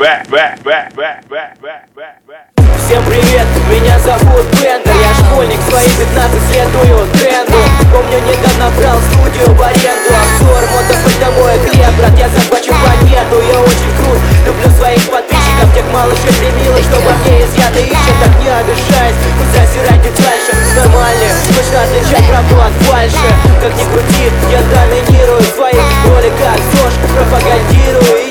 Всем привет, меня зовут Бендер. Я школьник, свои 15 следую тренду. Помню, недавно брал студию в аренду. Обзор, мотофоль домой, хлеб, брат, я захвачу планету. Я очень крут, люблю своих подписчиков. Тех малышей примилых, что во мне изъяты ищут. Так не обижаясь, пусть засирайте дальше. Нормальные, точно отличать правду от фальши. Как ни крути, я доминирую в своих роликах. ЗОЖ пропагандирую.